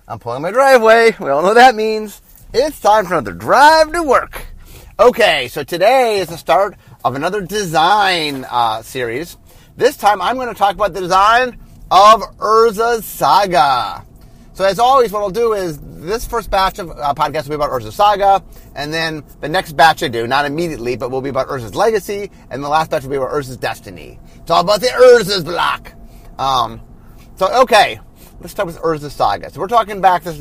I'm pulling my driveway. We all know what that means. It's time for another drive to work. Okay, so today is the start of another design series. This time I'm going to talk about the design of Urza's Saga. So as always, what I'll do is this first batch of podcasts will be about Urza's Saga, and then the next batch I do, not immediately, but will be about Urza's Legacy, and the last batch will be about Urza's Destiny. It's all about the Urza's block. Okay. Let's start with Urza's Saga. So we're talking back, this is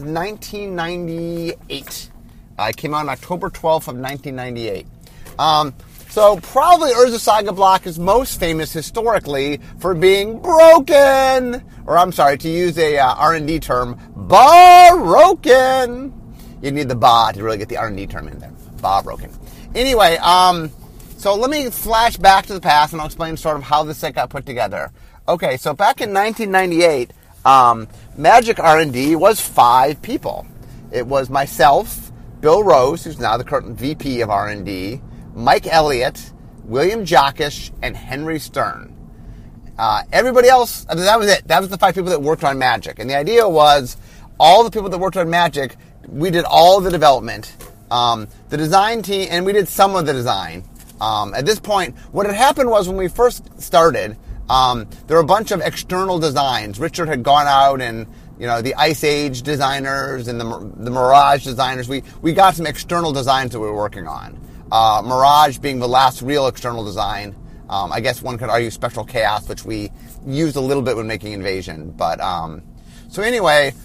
1998. It came out on October 12th of 1998. So probably Urza's Saga block is most famous historically for being broken. Or I'm sorry, to use a R&D term, broken. You need the ba to really get the R&D term in there. Broken. Anyway, so let me flash back to the past and I'll explain sort of how this set got put together. Okay, so back in 1998, Magic R&D was 5 people. It was myself, Bill Rose, who's now the current VP of R&D, Mike Elliott, William Jockish, and Henry Stern. Everybody else, that was it. That was the 5 people that worked on Magic. And the idea was all the people that worked on Magic, we did all the development. The design team, and we did some of the design. At this point, what had happened was when we first started, there were a bunch of external designs. Richard had gone out and, the Ice Age designers and the Mirage designers. We got some external designs that we were working on. Mirage being the last real external design. I guess one could argue Spectral Chaos, which we used a little bit when making Invasion. But, so anyway,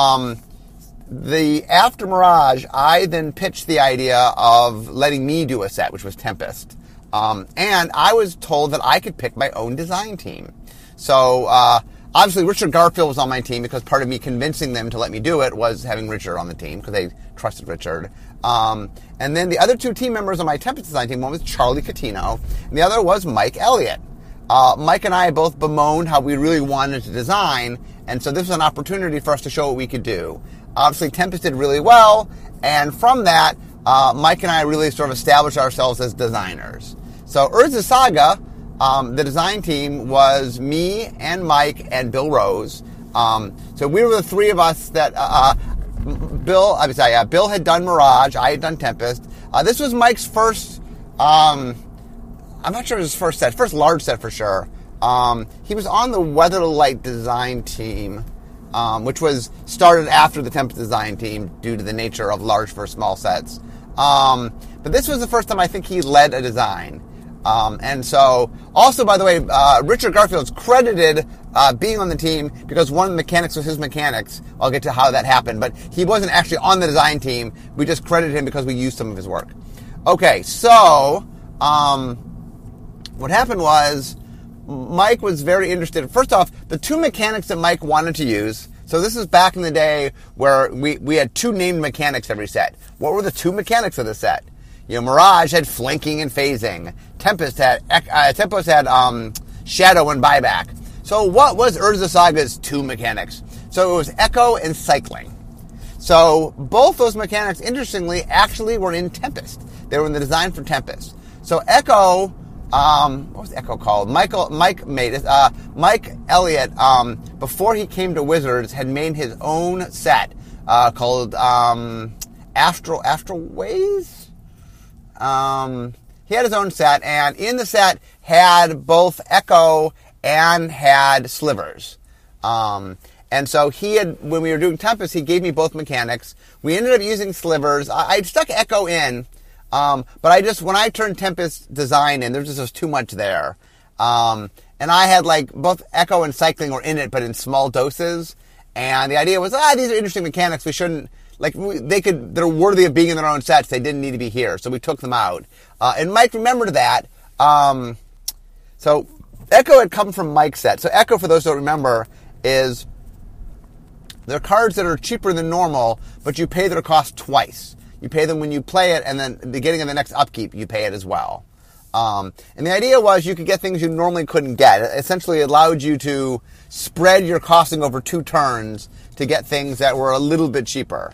after Mirage, I then pitched the idea of letting me do a set, which was Tempest. And I was told that I could pick my own design team. So, obviously Richard Garfield was on my team because part of me convincing them to let me do it was having Richard on the team because they trusted Richard. And then the other 2 team members on my Tempest design team, one was Charlie Catino, and the other was Mike Elliott. Mike and I both bemoaned how we really wanted to design, and so this was an opportunity for us to show what we could do. Obviously Tempest did really well, and from that, Mike and I really sort of established ourselves as designers. So Urza's Saga, the design team was me and Mike and Bill Rose. So we were the 3 of us that Bill had done Mirage, I had done Tempest. This was Mike's first. I'm not sure it was his first set, first large set for sure. He was on the Weatherlight design team, which was started after the Tempest design team due to the nature of large for small sets. But this was the first time I think he led a design. And so, also, by the way, Richard Garfield's credited being on the team because one of the mechanics was his mechanics. I'll get to how that happened, but he wasn't actually on the design team. We just credited him because we used some of his work. Okay, so what happened was Mike was very interested. First off, the 2 mechanics that Mike wanted to use. So this is back in the day where we had 2 named mechanics every set. What were the 2 mechanics of the set? Mirage had flanking and phasing. Tempest had shadow and buyback. So what was Urza's Saga's 2 mechanics? So it was echo and cycling. So both those mechanics, interestingly, actually were in Tempest. They were in the design for Tempest. So echo, what was echo called? Mike made it. Mike Elliott, before he came to Wizards, had made his own set called Astral Ways. He had his own set, and in the set had both Echo and had Slivers. And so when we were doing Tempest, he gave me both mechanics. We ended up using Slivers. I stuck Echo in, but when I turned Tempest design in, there just was too much there. And I had both Echo and Cycling were in it, but in small doses. And the idea was, these are interesting mechanics. We shouldn't, they're worthy of being in their own sets. They didn't need to be here. So we took them out. And Mike remembered that. So Echo had come from Mike's set. So Echo, for those who don't remember, is they're cards that are cheaper than normal, but you pay their cost twice. You pay them when you play it, and then beginning of the next upkeep, you pay it as well. And the idea was you could get things you normally couldn't get. It essentially allowed you to spread your costing over 2 turns to get things that were a little bit cheaper.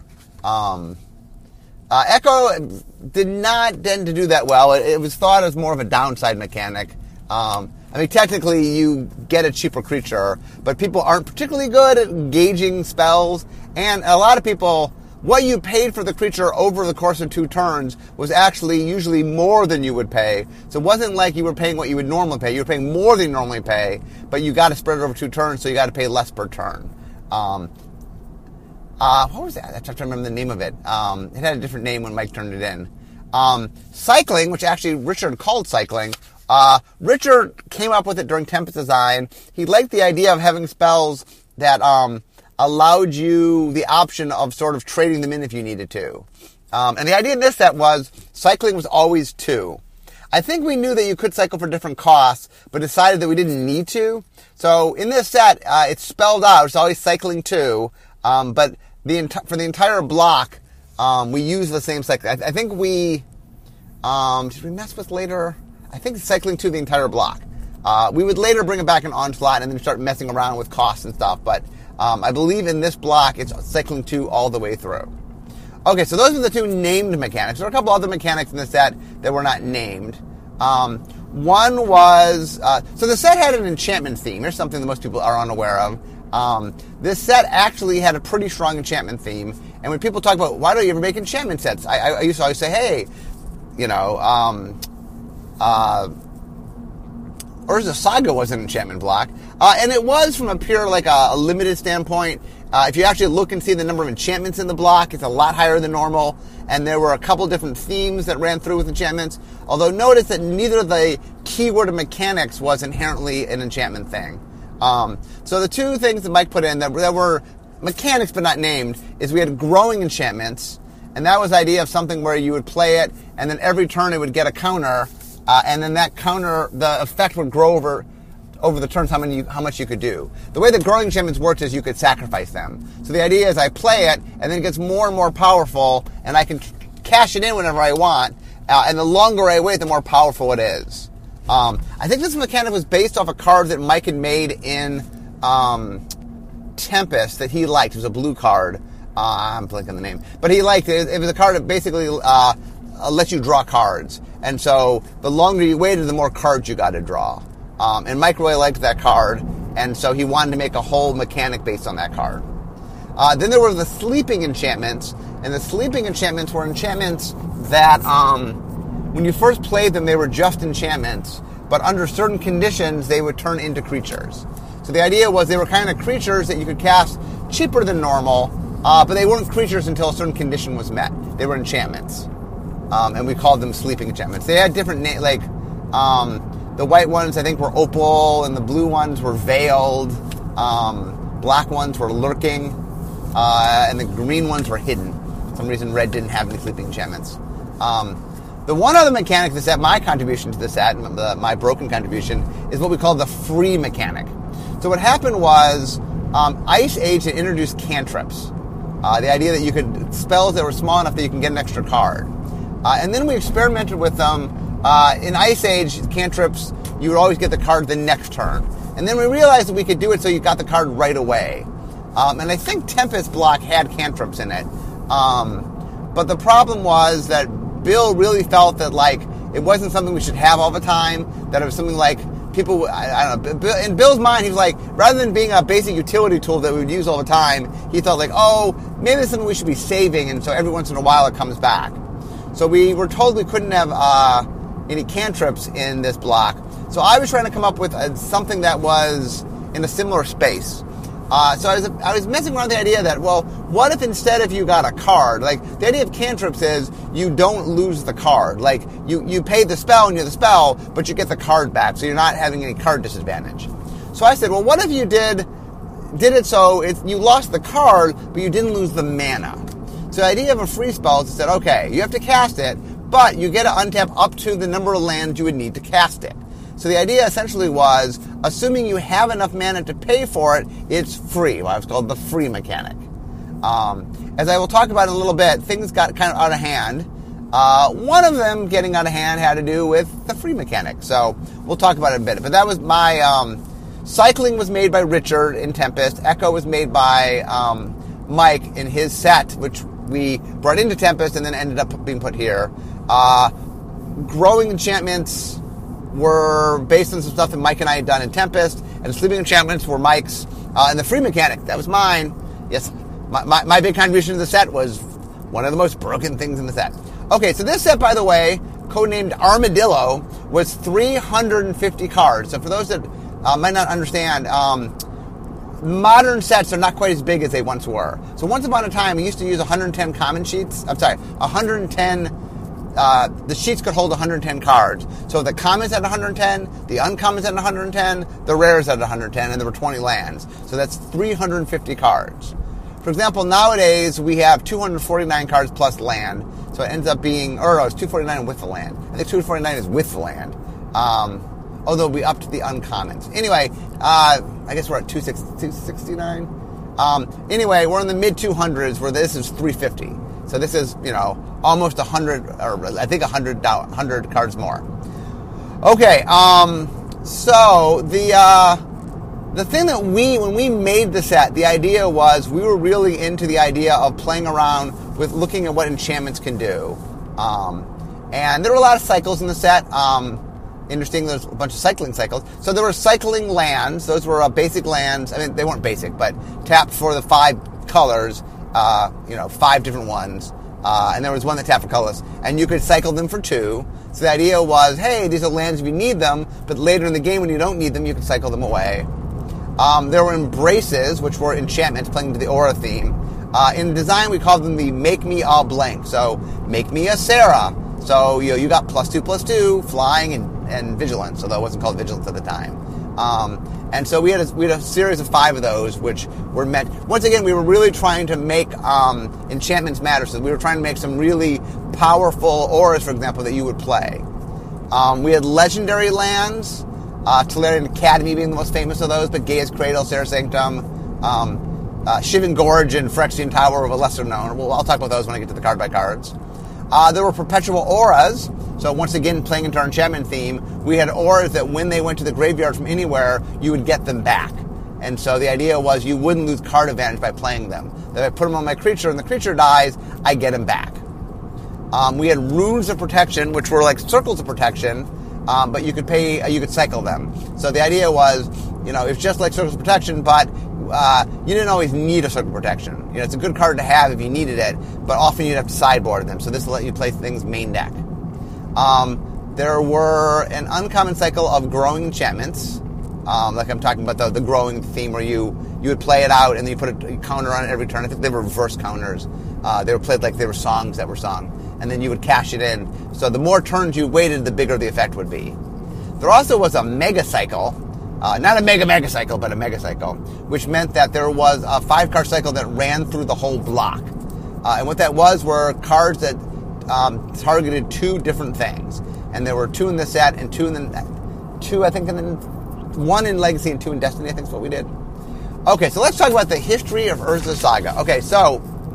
Echo did not tend to do that well. It was thought as more of a downside mechanic. I mean, technically, you get a cheaper creature, but people aren't particularly good at gauging spells, and a lot of people, what you paid for the creature over the course of 2 turns was actually usually more than you would pay. So it wasn't like you were paying what you would normally pay. You were paying more than you normally pay, but you got to spread it over 2 turns, so you got to pay less per turn. What was that? I have to remember the name of it. It had a different name when Mike turned it in. Cycling, which actually Richard called cycling. Richard came up with it during Tempest Design. He liked the idea of having spells that allowed you the option of sort of trading them in if you needed to. And the idea in this set was cycling was always 2. I think we knew that you could cycle for different costs, but decided that we didn't need to. So in this set, it's spelled out. It's always cycling 2, but for the entire block, we use the same cycling. I think we did we mess with later? I think cycling 2 the entire block. We would later bring it back in Onslaught and then start messing around with costs and stuff, but I believe in this block it's cycling 2 all the way through. Okay, so those are the 2 named mechanics. There are a couple other mechanics in the set that were not named. One was, so the set had an enchantment theme. Here's something that most people are unaware of. This set actually had a pretty strong enchantment theme, and when people talk about, why don't you ever make enchantment sets? I used to always say, hey, Urza Saga was an enchantment block, and it was from a pure, like a limited standpoint. If you actually look and see the number of enchantments in the block, it's a lot higher than normal, and there were a couple different themes that ran through with enchantments, although notice that neither of the keyword of mechanics was inherently an enchantment thing. So the 2 things that Mike put in that were mechanics but not named is we had growing enchantments, and that was the idea of something where you would play it, and then every turn it would get a counter, and then that counter, the effect would grow over the turns how much you could do. The way the growing enchantments worked is you could sacrifice them. So the idea is I play it, and then it gets more and more powerful, and I can cash it in whenever I want, and the longer I wait, the more powerful it is. I think this mechanic was based off a card that Mike had made in Tempest that he liked. It was a blue card. I'm blanking on the name. But he liked it. It was a card that basically lets you draw cards. And so the longer you waited, the more cards you got to draw. And Mike really liked that card. And so he wanted to make a whole mechanic based on that card. Then there were the sleeping enchantments. And the sleeping enchantments were enchantments that, when you first played them, they were just enchantments. But under certain conditions, they would turn into creatures. So the idea was they were kind of creatures that you could cast cheaper than normal, but they weren't creatures until a certain condition was met. They were enchantments. And we called them sleeping enchantments. They had different names, like the white ones I think were opal, and the blue ones were veiled. Black ones were lurking, and the green ones were hidden. For some reason, red didn't have any sleeping enchantments. The one other mechanic to set, my contribution to the set, my broken contribution, is what we call the free mechanic. So what happened was Ice Age had introduced cantrips. The idea that you could, spells that were small enough that you can get an extra card. And then we experimented with them. In Ice Age, cantrips, you would always get the card the next turn. And then we realized that we could do it so you got the card right away. And I think Tempest block had cantrips in it. But the problem was that Bill really felt that, like, it wasn't something we should have all the time, that it was something like people, I don't know, in Bill's mind, he was like, rather than being a basic utility tool that we would use all the time, he thought like, oh, maybe it's something we should be saving, and so every once in a while it comes back. So we were told we couldn't have any cantrips in this block. So I was trying to come up with something that was in a similar space. So I was messing around with the idea that, well, what if instead if you got a card, like the idea of cantrips is you don't lose the card. Like you pay the spell and you're the spell, but you get the card back, so you're not having any card disadvantage. So I said, well, what if you did it so you lost the card, but you didn't lose the mana? So the idea of a free spell is said, okay, you have to cast it, but you get to untap up to the number of lands you would need to cast it. So the idea essentially was, assuming you have enough mana to pay for it, it's free. Well, it's called the free mechanic. As I will talk about in a little bit, things got kind of out of hand. One of them getting out of hand had to do with the free mechanic. So we'll talk about it in a bit. But that was my... Cycling was made by Richard in Tempest. Echo was made by Mike in his set, which we brought into Tempest and then ended up being put here. Growing enchantments... were based on some stuff that Mike and I had done in Tempest, and the sleeping enchantments were Mike's, and the free mechanic, that was mine. Yes, my big contribution to the set was one of the most broken things in the set. Okay, so this set, by the way, codenamed Armadillo, was 350 cards. So for those that might not understand, modern sets are not quite as big as they once were. So once upon a time, we used to use 110 common sheets. I'm sorry, 110. The sheets could hold 110 cards. So the commons had 110, the uncommons had 110, the rares had 110, and there were 20 lands. So that's 350 cards. For example, nowadays we have 249 cards plus land. So it ends up being, or no, it's 249 with the land. I think 249 is with the land. Although we up to the uncommons. Anyway, I guess we're at 269. Anyway, we're in the mid 200s where this is 350. So this is, almost 100, or I think 100 cards more. Okay, so the thing that when we made the set, the idea was we were really into the idea of playing around with looking at what enchantments can do. And there were a lot of cycles in the set. Interesting, there's a bunch of cycling cycles. So there were cycling lands. Those were basic lands. I mean, they weren't basic, but tapped for the 5 colors, 5 different ones. And there was one that tapped for colors. And you could cycle them for 2. So the idea was, hey, these are lands if you need them, but later in the game when you don't need them, you can cycle them away. There were embraces, which were enchantments playing to the aura theme. In design, we called them the Make Me All Blank. So, make me a Sarah. So, you got +2/+2, flying and vigilance, although it wasn't called vigilance at the time. And so we had a series of 5 of those, which were meant. Once again, we were really trying to make enchantments matter. So we were trying to make some really powerful auras, for example, that you would play. We had legendary lands, Tolarian Academy being the most famous of those, but Gaia's Cradle, Serra Sanctum, Shivan Gorge, and Phyrexian Tower were lesser known. Well, I'll talk about those when I get to the card by cards. There were perpetual auras. So once again, playing into our enchantment theme, we had auras that when they went to the graveyard from anywhere, you would get them back. And so the idea was you wouldn't lose card advantage by playing them. That if I put them on my creature and the creature dies, I get them back. We had runes of protection, which were like circles of protection, but you could cycle them. So the idea was, it's just like circles of protection, but you didn't always need a circle of protection. It's a good card to have if you needed it, but often you'd have to sideboard them. So this will let you play things main deck. There were an uncommon cycle of growing enchantments, like I'm talking about the growing theme where you would play it out and then you put a counter on it every turn. I think they were reverse counters. They were played like they were songs that were sung, and then you would cash it in. So the more turns you waited, the bigger the effect would be. There also was a mega cycle, not a mega cycle, but a mega cycle, which meant that there was a 5-card cycle that ran through the whole block. And what that were cards that targeted 2 different things. And there were 2 in the set and 2 and then 1 in Legacy and 2 in Destiny, I think is what we did. Okay, so let's talk about the history of Urza Saga. Okay, so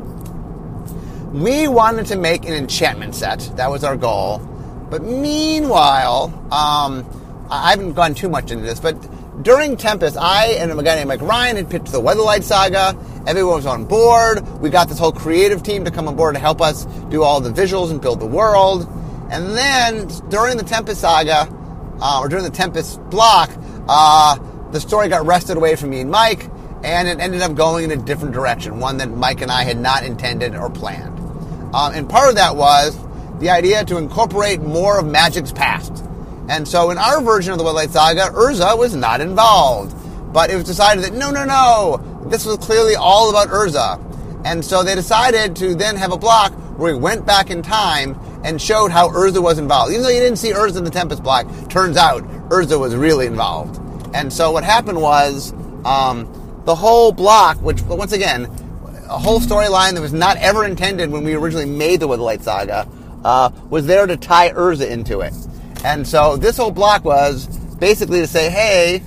we wanted to make an enchantment set. That was our goal. But meanwhile, I haven't gone too much into this, but during Tempest, I and a guy named Mike Ryan had pitched the Weatherlight Saga. Everyone was on board. We got this whole creative team to come on board to help us do all the visuals and build the world. And then during the Tempest Saga, or during the Tempest block, the story got wrested away from me and Mike, and it ended up going in a different direction, one that Mike and I had not intended or planned. And part of that was the idea to incorporate more of Magic's past. And so in our version of the Weatherlight Saga, Urza was not involved. But it was decided that, no, this was clearly all about Urza. And so they decided to then have a block where we went back in time and showed how Urza was involved. Even though you didn't see Urza in the Tempest block, turns out Urza was really involved. And so what happened was the whole block, which, once again, a whole storyline that was not ever intended when we originally made the Weatherlight Saga, was there to tie Urza into it. And so this whole block was basically to say, hey,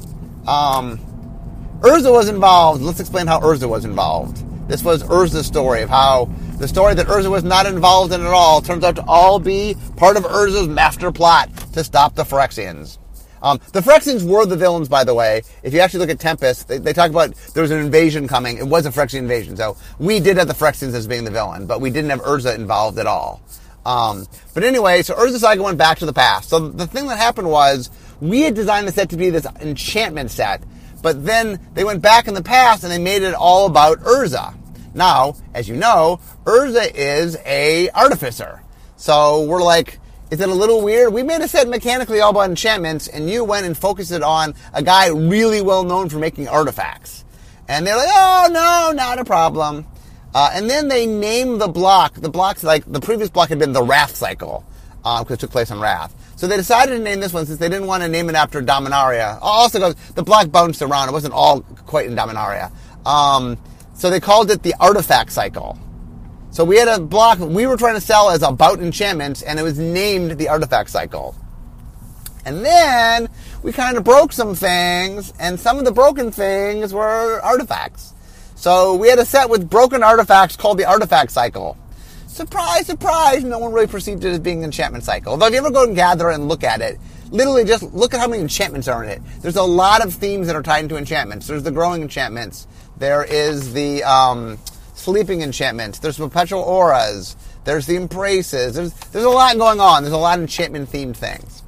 Urza was involved. Let's explain how Urza was involved. This was Urza's story of how the story that Urza was not involved in at all turns out to all be part of Urza's master plot to stop the Phyrexians. The Phyrexians were the villains, by the way. If you actually look at Tempest, they talk about there was an invasion coming. It was a Phyrexian invasion. So we did have the Phyrexians as being the villain, but we didn't have Urza involved at all. But anyway, so Urza Saga went back to the past. So the thing that happened was we had designed the set to be this enchantment set, but then they went back in the past and they made it all about Urza. Now, as you know, Urza is a artificer. So we're like, is it a little weird? We made a set mechanically all about enchantments, and you went and focused it on a guy really well known for making artifacts. And they're like, oh, no, not a problem. And then they named the block. The block's like, the previous block had been the Wrath cycle, because it took place on Wrath. So they decided to name this one since they didn't want to name it after Dominaria. Also, goes the block bounced around. It wasn't all quite in Dominaria. So they called it the Artifact cycle. So we had a block we were trying to sell as about enchantments, and it was named the Artifact cycle. And then we kind of broke some things, and some of the broken things were artifacts. So we had a set with broken artifacts called the Artifact cycle. Surprise, surprise, no one really perceived it as being an enchantment cycle. Although if you ever go and gather and look at it, literally just look at how many enchantments are in it. There's a lot of themes that are tied into enchantments. There's the growing enchantments. There is the sleeping enchantments. There's perpetual auras. There's the embraces. There's a lot going on. There's a lot of enchantment-themed things.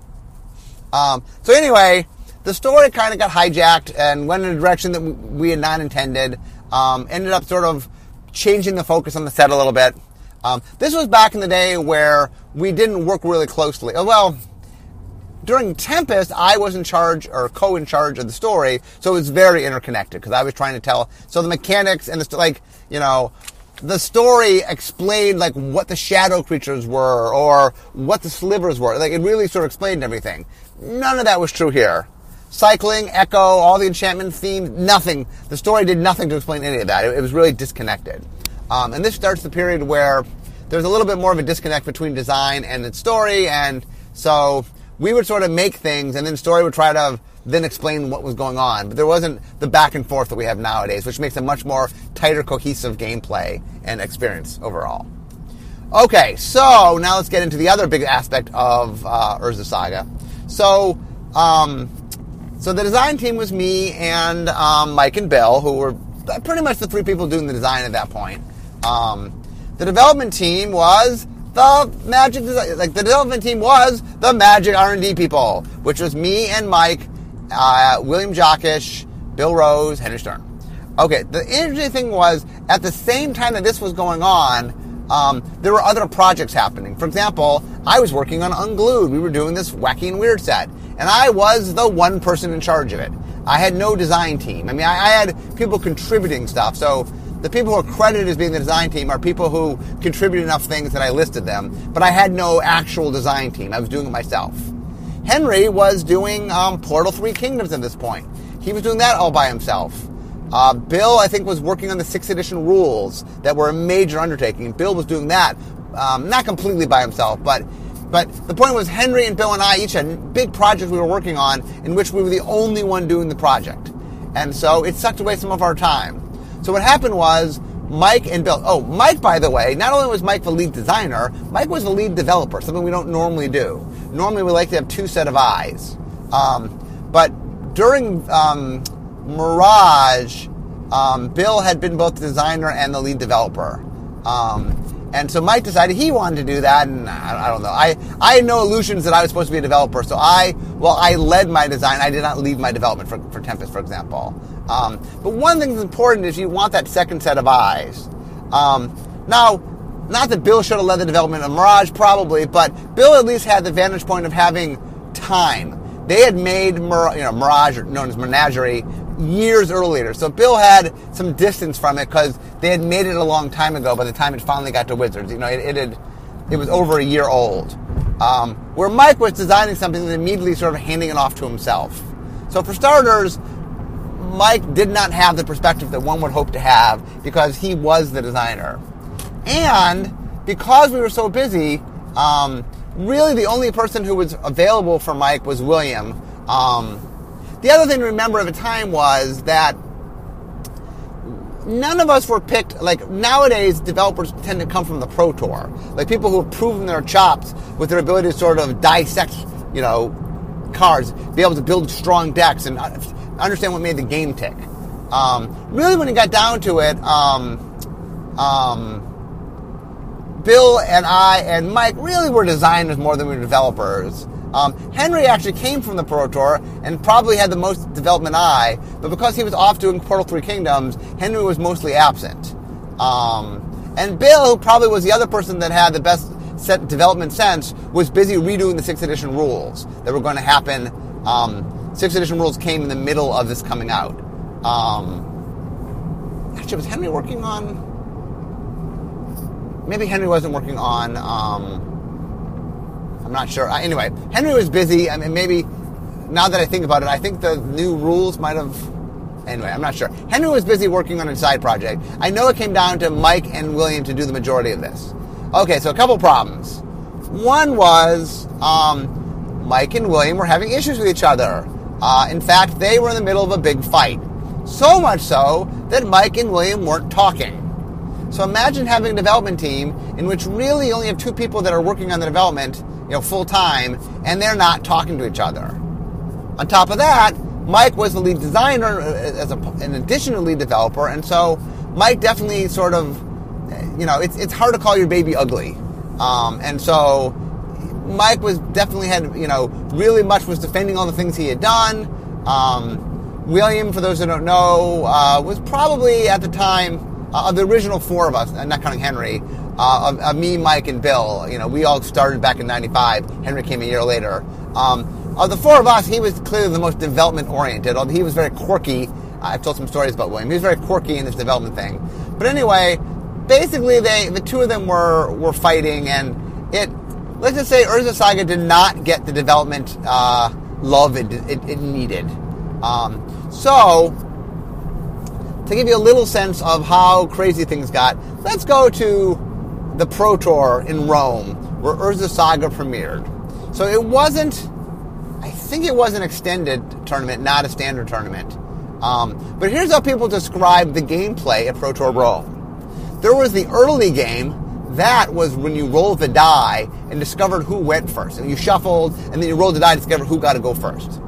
So anyway, the story kind of got hijacked and went in a direction that we had not intended. Ended up sort of changing the focus on the set a little bit. This was back in the day where we didn't work really closely. Well, during Tempest, I was in charge or co-in charge of the story, so it was very interconnected because I was trying to tell. So the mechanics and the story explained like what the shadow creatures were or what the slivers were. Like it really sort of explained everything. None of that was true here. Cycling, Echo, all the enchantment themes, nothing. The story did nothing to explain any of that. It was really disconnected. And this starts the period where there's a little bit more of a disconnect between design and the story, and so we would sort of make things, and then story would try to then explain what was going on. But there wasn't the back and forth that we have nowadays, which makes a much more tighter, cohesive gameplay and experience overall. Okay, so now let's get into the other big aspect of Urza Saga. So the design team was me and Mike and Bill, who were pretty much the three people doing the design at that point. The development team was the Magic R&D people, which was me and Mike, William Jockish, Bill Rose, Henry Stern. Okay, the interesting thing was, at the same time that this was going on, there were other projects happening. For example, I was working on Unglued. We were doing this wacky and weird set, and I was the one person in charge of it. I had no design team. I mean, I had people contributing stuff, so the people who are credited as being the design team are people who contributed enough things that I listed them, but I had no actual design team. I was doing it myself. Henry was doing Portal 3 Kingdoms at this point. He was doing that all by himself. Bill, I think, was working on the 6th edition rules that were a major undertaking. Bill was doing that, not completely by himself, but the point was Henry and Bill and I each had big projects we were working on in which we were the only one doing the project. And so it sucked away some of our time. So what happened was Mike and Bill... Oh, Mike, by the way, not only was Mike the lead designer, Mike was the lead developer, something we don't normally do. Normally we like to have two set of eyes. But during Mirage, Bill had been both the designer and the lead developer. And so Mike decided he wanted to do that, and I don't know. I had no illusions that I was supposed to be a developer, so I led my design. I did not lead my development for Tempest, for example. But one thing that's important is you want that second set of eyes. Now, not that Bill should have led the development of Mirage, probably, but Bill at least had the vantage point of having time. They had made Mirage, known as Menagerie, years earlier. So Bill had some distance from it because they had made it a long time ago by the time it finally got to Wizards. It was over a year old. Where Mike was designing something and immediately sort of handing it off to himself. So for starters, Mike did not have the perspective that one would hope to have because he was the designer. And because we were so busy, really the only person who was available for Mike was William. The other thing to remember at the time was that none of us were picked. Like, nowadays, developers tend to come from the Pro Tour. Like, people who have proven their chops with their ability to sort of dissect, cards, be able to build strong decks and understand what made the game tick. Really, when it got down to it, Bill and I and Mike really were designers more than we were developers. Henry actually came from the Pro Tour and probably had the most development eye, but because he was off doing Portal 3 Kingdoms, Henry was mostly absent. And Bill, who probably was the other person that had the best development sense, was busy redoing the 6th edition rules that were going to happen. 6th edition rules came in the middle of this coming out. Actually, was Henry working on... Maybe Henry wasn't working on... I'm not sure. Anyway, Henry was busy. I mean, maybe... Now that I think about it, I think the new rules might have... Anyway, I'm not sure. Henry was busy working on a side project. I know it came down to Mike and William to do the majority of this. Okay, so a couple problems. One was Mike and William were having issues with each other. In fact, they were in the middle of a big fight. So much so that Mike and William weren't talking. So imagine having a development team in which really you only have 2 people that are working on the development, full time, and they're not talking to each other. On top of that, Mike was the lead designer in addition to lead developer, and so Mike definitely sort of, it's hard to call your baby ugly. And so Mike was definitely really much was defending all the things he had done. William, for those who don't know, was probably at the time of the original 4 of us, not counting Henry, of me, Mike, and Bill. We all started back in 95. Henry came a year later. Of the 4 of us, he was clearly the most development-oriented, although he was very quirky. I've told some stories about William. He was very quirky in this development thing. But anyway, basically, the 2 of them were fighting, and let's just say Urza Saga did not get the development love it needed. So, to give you a little sense of how crazy things got, let's go to the Pro Tour in Rome, where Urza Saga premiered. So I think it was an extended tournament, not a standard tournament. But here's how people describe the gameplay at Pro Tour Rome. There was the early game. That was when you rolled the die and discovered who went first. And you shuffled, and then you rolled the die to discover who got to go first.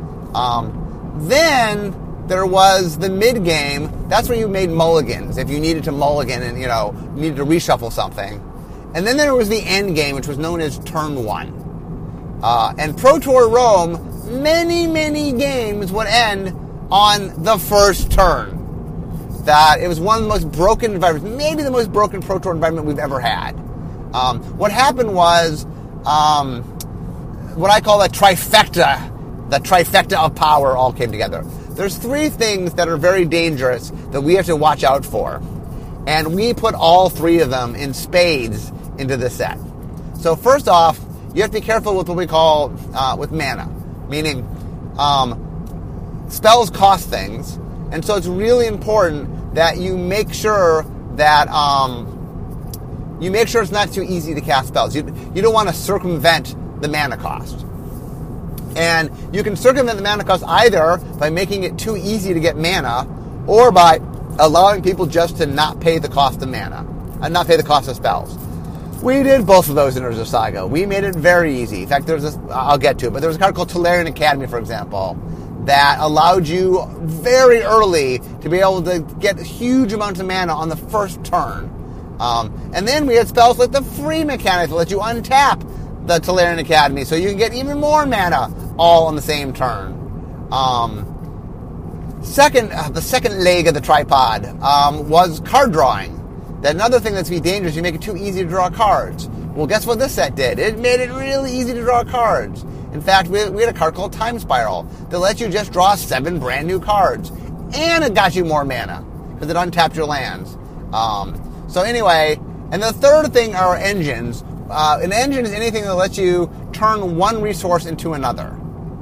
Then there was the mid-game. That's where you made mulligans, if you needed to mulligan and, needed to reshuffle something. And then there was the end game, which was known as Turn 1. And Pro Tour Rome, many, many games would end on the first turn. That it was one of the most broken environments, maybe the most broken Pro Tour environment we've ever had. What happened was what I call the trifecta of power all came together. There's 3 things that are very dangerous that we have to watch out for. And we put all 3 of them in spades into this set. So first off, you have to be careful with what we call with mana, meaning spells cost things, and so it's really important that you make sure that it's not too easy to cast spells. You don't want to circumvent the mana cost. And you can circumvent the mana cost either by making it too easy to get mana, or by allowing people just to not pay the cost of mana, and not pay the cost of spells. We did both of those in Urza Saga. We made it very easy. In fact, I'll get to it, but there was a card called Tolarian Academy, for example, that allowed you very early to be able to get huge amounts of mana on the first turn. And then we had spells like the free mechanic that let you untap the Tolarian Academy, so you can get even more mana all on the same turn. The second leg of the tripod was card drawing. That another thing that's be dangerous, you make it too easy to draw cards. Well, guess what this set did? It made it really easy to draw cards. In fact, we had a card called Time Spiral that let you just draw 7 brand new cards. And it got you more mana, because it untapped your lands. So anyway, and the third thing are engines. An engine is anything that lets you turn one resource into another.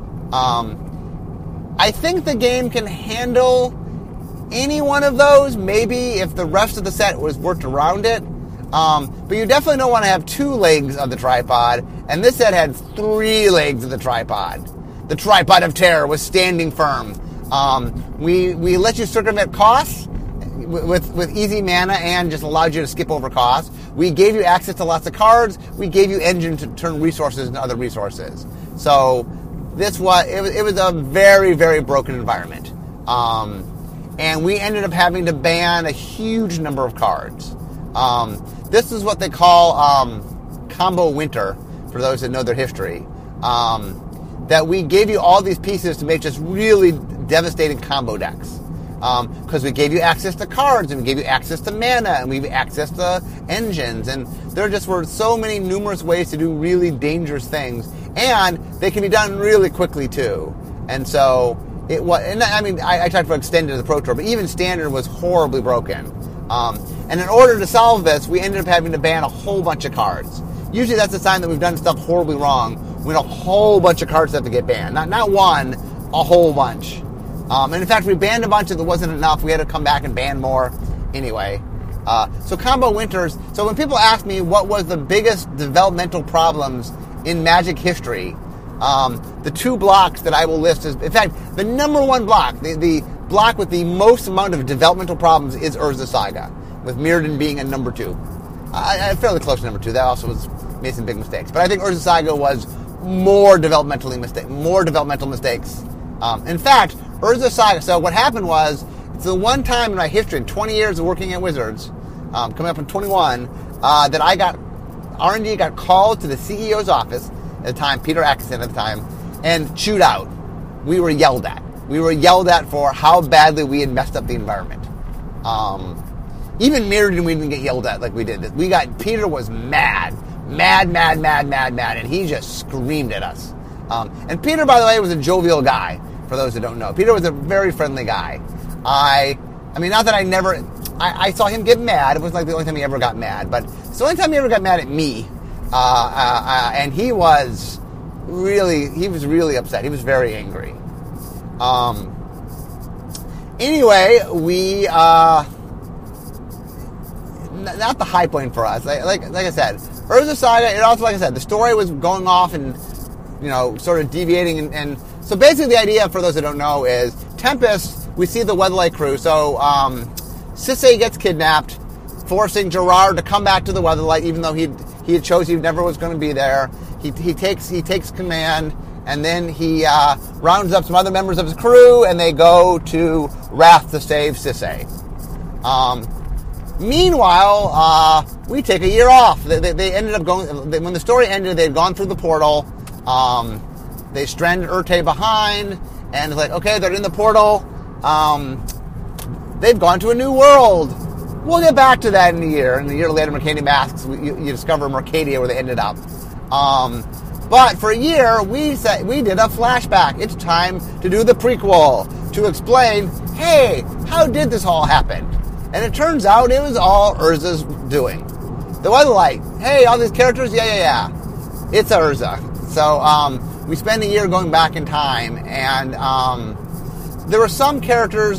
I think the game can handle any one of those, maybe if the rest of the set was worked around it. But you definitely don't want to have 2 legs of the tripod, and this set had 3 legs of the tripod. The tripod of terror was standing firm. We let you circumvent costs with easy mana and just allowed you to skip over costs. We gave you access to lots of cards. We gave you engine to turn resources into other resources. So it was a very, very broken environment. And we ended up having to ban a huge number of cards. This is what they call combo winter, for those that know their history. that we gave you all these pieces to make just really devastating combo decks. Because we gave you access to cards, and we gave you access to mana, and we gave you access to engines, and there just were so many numerous ways to do really dangerous things, and they can be done really quickly too. And so it was. And I mean, I talked about extended as the Pro Tour, but even standard was horribly broken. And in order to solve this, we ended up having to ban a whole bunch of cards. Usually, that's a sign that we've done stuff horribly wrong. When a whole bunch of cards have to get banned, not one, a whole bunch. And in fact, we banned a bunch that wasn't enough. We had to come back and ban more anyway. So Combo Winters. So when people ask me what was the biggest developmental problems in Magic history, the two blocks that I will list is, in fact, the number one block, the block with the most amount of developmental problems is Urza Saga, with Mirrodin being a number 2. Fairly close to number 2. That also made some big mistakes. But I think Urza Saga was more developmental mistakes. In fact, Urza Saga, so what happened was, it's the one time in my history, in 20 years of working at Wizards, coming up in 21, that R&D got called to the CEO's office at the time, Peter Atkinson at the time, and chewed out. We were yelled at. We were yelled at for how badly we had messed up the environment. Even Mirrodin, we didn't get yelled at like we did. Peter was mad, and he just screamed at us. And Peter, by the way, was a jovial guy. For those that don't know, Peter was a very friendly guy. I mean, not that I saw him get mad. It was like the only time he ever got mad, but it's the only time he ever got mad at me. And he was really upset. He was very angry. Anyway, we, not the high point for us. Like I said, Urza Saga, it also, like I said, the story was going off and, sort of deviating and so basically the idea, for those that don't know, is Tempest, we see the Weatherlight crew. So Sisay gets kidnapped, forcing Gerard to come back to the Weatherlight, even though he had chosen he never was going to be there. He takes command, and then he rounds up some other members of his crew, and they go to Wrath to save Sisay. Meanwhile, we take a year off. They ended up going, when the story ended, they had gone through the portal. They stranded Urte behind, and it's like, okay, they're in the portal. They've gone to a new world. We'll get back to that in a year. And a year later, Mercadian Masks, you discover Mercadia, where they ended up. But for a year, we did a flashback. It's time to do the prequel, to explain, hey, how did this all happen? And it turns out it was all Urza's doing. The Weatherlight, hey, all these characters, yeah. It's Urza. So, we spent a year going back in time, and there were some characters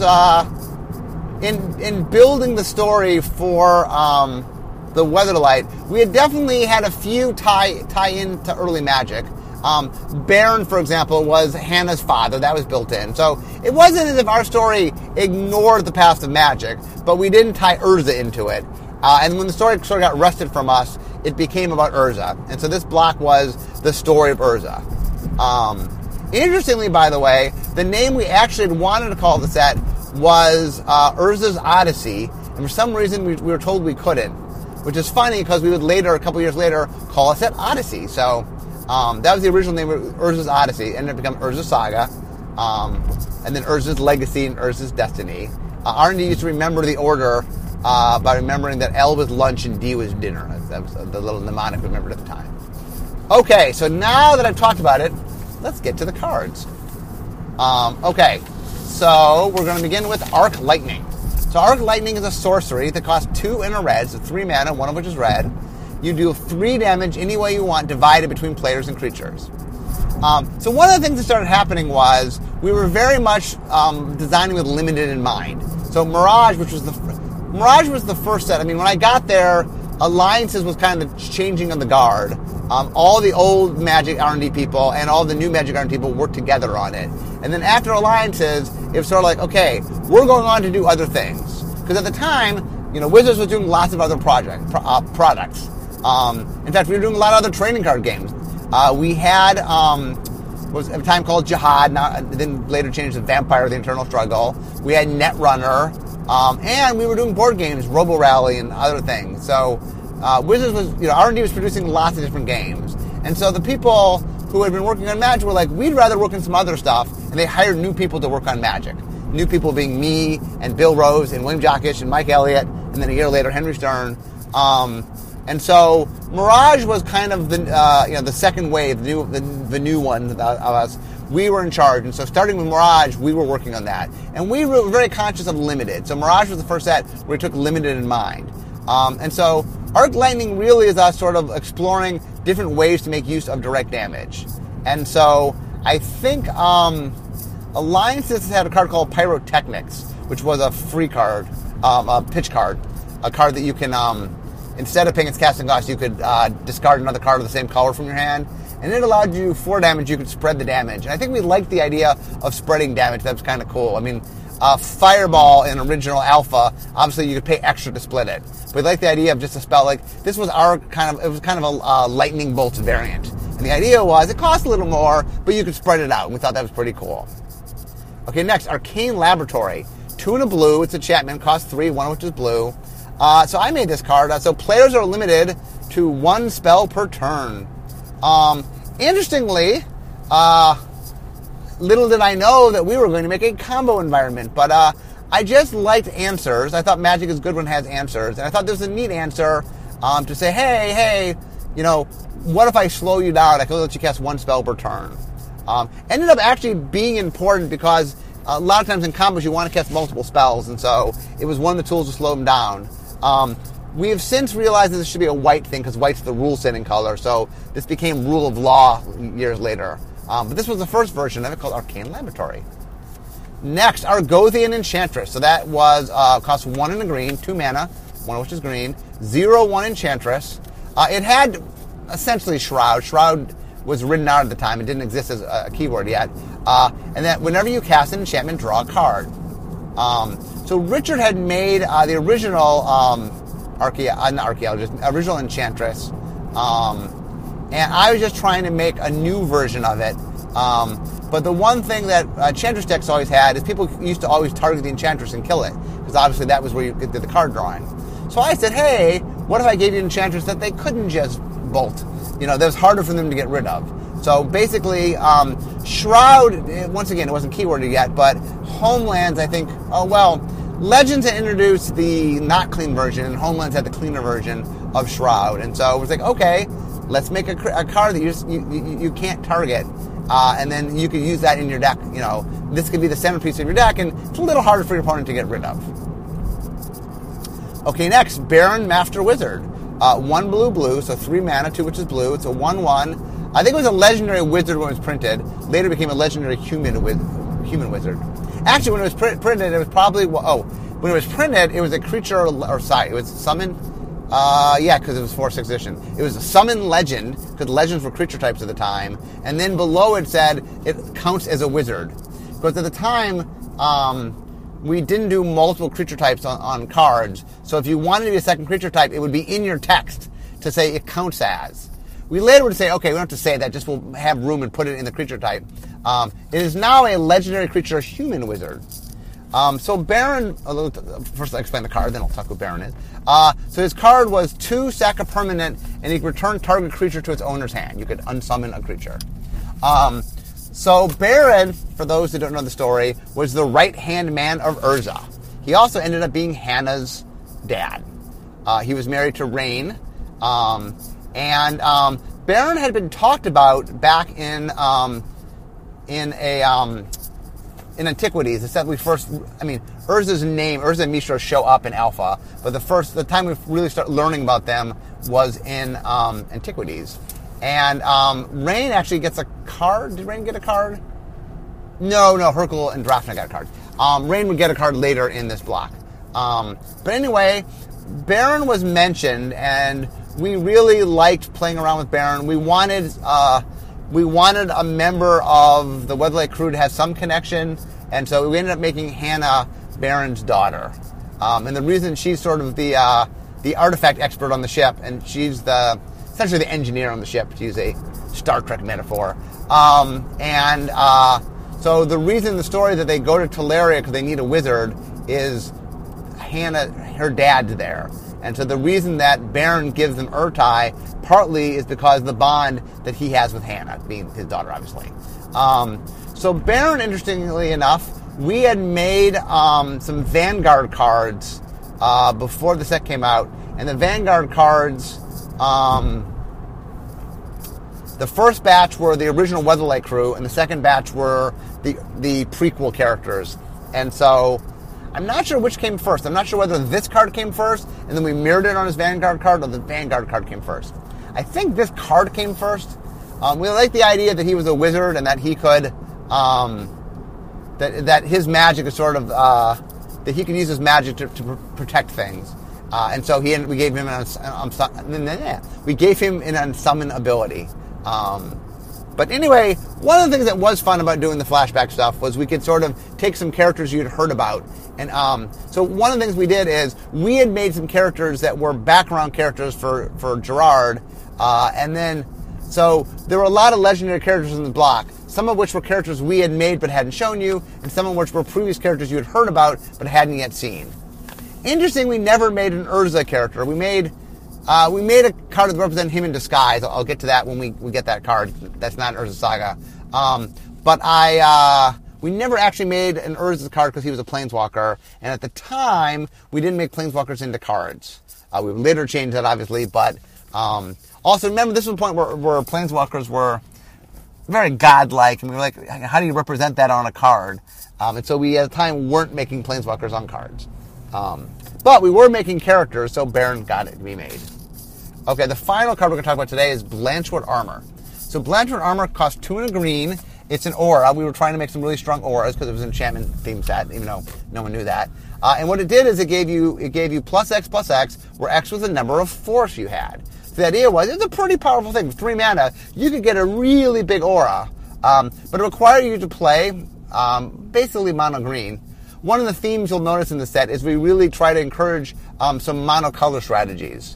in building the story for the Weatherlight. We had definitely had a few tie in to early Magic. Baron, for example, was Hannah's father. That was built in. So it wasn't as if our story ignored the past of Magic, but we didn't tie Urza into it. And when the story sort of got wrested from us, it became about Urza. And so this block was the story of Urza. Interestingly, by the way, the name we actually had wanted to call the set was Urza's Odyssey, and for some reason we were told we couldn't, which is funny because we would later, a couple years later, call a set Odyssey. So that was the original name of Urza's Odyssey, and it became Urza Saga, and then Urza's Legacy and Urza's Destiny. R&D used to remember the order by remembering that L was lunch and D was dinner. That was the little mnemonic we remembered at the time. Okay, so now that I've talked about it, let's get to the cards. Okay, so we're going to begin with Arc Lightning. So Arc Lightning is a sorcery that costs 2 and a red, so 3 mana, one of which is red. You do 3 damage any way you want, divided between players and creatures. So one of the things that started happening was we were very much designing with limited in mind. So Mirage was the first set. I mean, when I got there, Alliances was kind of changing on the guard. All the old Magic R&D people and all the new Magic R&D people worked together on it. And then after Alliances, it was sort of like, okay, we're going on to do other things. Because at the time, Wizards was doing lots of other products. In fact, we were doing a lot of other trading card games. We had was at a time called Jihad, then later changed to Vampire: The Eternal Struggle. We had Netrunner, and we were doing board games, Robo Rally, and other things. So Wizards was, R&D was producing lots of different games, and so the people who had been working on Magic were like, we'd rather work on some other stuff, and they hired new people to work on Magic. New people being me and Bill Rose and William Jockish and Mike Elliott, and then a year later Henry Stern. And so Mirage was kind of the second wave, the new one of us. We were in charge, and so starting with Mirage, we were working on that, and we were very conscious of limited. So Mirage was the first set where we took limited in mind, and so Arc Lightning really is us sort of exploring different ways to make use of direct damage. And so I think Alliances had a card called Pyrotechnics, which was a free card, a pitch card, a card that you can, instead of paying its casting cost, you could discard another card of the same color from your hand. And it allowed you 4 damage, you could spread the damage. And I think we liked the idea of spreading damage. That was kind of cool. I mean, Fireball in original Alpha, obviously you could pay extra to split it. But we liked the idea of just a spell like, this was it was kind of a lightning bolts variant. And the idea was, it cost a little more, but you could spread it out. And we thought that was pretty cool. Okay, next, Arcane Laboratory. 2 and a blue, it's a Chapman, costs 3, 1 of which is blue. So I made this card. So players are limited to 1 spell per turn. Interestingly, little did I know that we were going to make a combo environment, but I just liked answers. I thought Magic is good when it has answers, and I thought this was a neat answer to say, hey, what if I slow you down? I could let you cast 1 spell per turn. Ended up actually being important because a lot of times in combos you want to cast multiple spells, and so it was one of the tools to slow them down. We have since realized that this should be a white thing because white's the rule-setting color, so this became rule of law years later. But this was the first version of it called Arcane Laboratory. Next, Argothian Enchantress. So that was cost 1 and a green, 2 mana, 1 of which is green, 0/1 Enchantress. It had essentially Shroud. Shroud was written out at the time. It didn't exist as a keyword yet. And that whenever you cast an enchantment, draw a card. So Richard had made the original original Enchantress. And I was just trying to make a new version of it. But the one thing that Enchantress decks always had is people used to always target the Enchantress and kill it. Because obviously that was where you did the card drawing. So I said, hey, what if I gave you an Enchantress that they couldn't just bolt? That was harder for them to get rid of. So basically, Shroud, once again, it wasn't keyworded yet, but Homelands, I think, Legends had introduced the not clean version, and Homelands had the cleaner version of Shroud. And so it was like, okay, let's make a card that you can't target, and then you could use that in your deck. This could be the centerpiece of your deck, and it's a little harder for your opponent to get rid of. Okay, next, Baron Master Wizard. 1 blue, so 3 mana, 2 which is blue. It's a 1/1. I think it was a legendary wizard when it was printed. Later became a legendary human wizard. Actually, when it was printed, it was probably... when it was printed, it was a creature... it was summoned... because it was 4th edition. It was a summon legend, because legends were creature types at the time. And then below it said it counts as a wizard. Because at the time... we didn't do multiple creature types on cards. So if you wanted to be a second creature type, it would be in your text to say it counts as. We later would say, okay, we don't have to say that, just we'll have room and put it in the creature type. It is now a legendary creature human wizard. So Baron, first I'll explain the card, then I'll talk who Baron is. So his card was 2, sack a permanent, and he could return target creature to its owner's hand. You could unsummon a creature. So Baron, for those who don't know the story, was the right-hand man of Urza. He also ended up being Hannah's dad. He was married to Rain. And Baron had been talked about back in Antiquities. It's that Urza's name, Urza and Mishra show up in Alpha, but the time we really start learning about them was in Antiquities. And Rain actually gets a card. Did Rain get a card? No, Hercule and Drafna got a card. Rain would get a card later in this block. But anyway, Baron was mentioned, and we really liked playing around with Baron. We wanted a member of the Weatherlight crew to have some connection, and so we ended up making Hannah Baron's daughter. And the reason she's sort of the artifact expert on the ship, and she's essentially the engineer on the ship, to use a Star Trek metaphor. So the reason the story that they go to Teleria because they need a wizard is Hannah, her dad's there. And so the reason that Baron gives them Urtai partly is because of the bond that he has with Hannah, being his daughter, obviously. So Baron, interestingly enough, we had made some Vanguard cards before the set came out. And the Vanguard cards, the first batch were the original Weatherlight crew, and the second batch were the prequel characters. And so I'm not sure which came first. I'm not sure whether this card came first, and then we mirrored it on his Vanguard card, or the Vanguard card came first. I think this card came first. We like the idea that he was a wizard and that he could, that his magic is sort of, that he could use his magic to protect things. And so we gave him an unsummon ability. But anyway, one of the things that was fun about doing the flashback stuff was we could sort of take some characters you'd heard about. And so one of the things we did is we had made some characters that were background characters for Gerard. And then, so there were a lot of legendary characters in the block, some of which were characters we had made but hadn't shown you, and some of which were previous characters you had heard about but hadn't yet seen. Interesting, we never made an Urza character. We made a card that represented him in disguise. I'll get to that when we get that card. That's not Urza Saga. But we never actually made an Urza card because he was a Planeswalker. And at the time, we didn't make Planeswalkers into cards. We later changed that, obviously. But also, remember, this was a point where Planeswalkers were very godlike. And we were like, how do you represent that on a card? And so we, at the time, weren't making Planeswalkers on cards. But we were making characters, so Baron got it to be made. Okay, the final card we're going to talk about today is Blanchwood Armor. So Blanchwood Armor costs 2 and a green. It's an aura. We were trying to make some really strong auras because it was an enchantment theme set, even though no one knew that. And what it did is it gave you +X+X, where X was the number of force you had. So the idea was, it's a pretty powerful thing. With 3 mana, you could get a really big aura. But it required you to play basically mono green. One of the themes you'll notice in the set is we really try to encourage some monocolor strategies.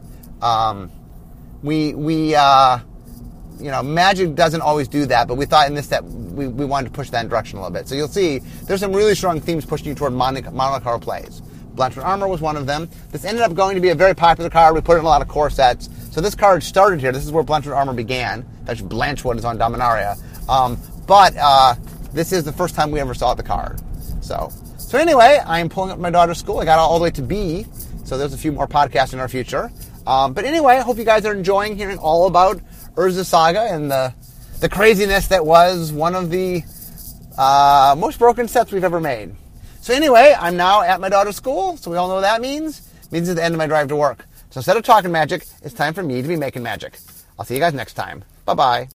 Magic doesn't always do that, but we thought in this set we wanted to push that direction a little bit. So you'll see there's some really strong themes pushing you toward monocolor plays. Blanchwood Armor was one of them. This ended up going to be a very popular card. We put it in a lot of core sets. So this card started here. This is where Blanchwood Armor began. Actually, Blanchwood is on Dominaria. But this is the first time we ever saw the card. So anyway, I am pulling up my daughter's school. I got all the way to B, so there's a few more podcasts in our future. But anyway, I hope you guys are enjoying hearing all about Urza Saga and the craziness that was one of the most broken sets we've ever made. So anyway, I'm now at my daughter's school, so we all know what that means. It means it's the end of my drive to work. So instead of talking magic, it's time for me to be making magic. I'll see you guys next time. Bye-bye.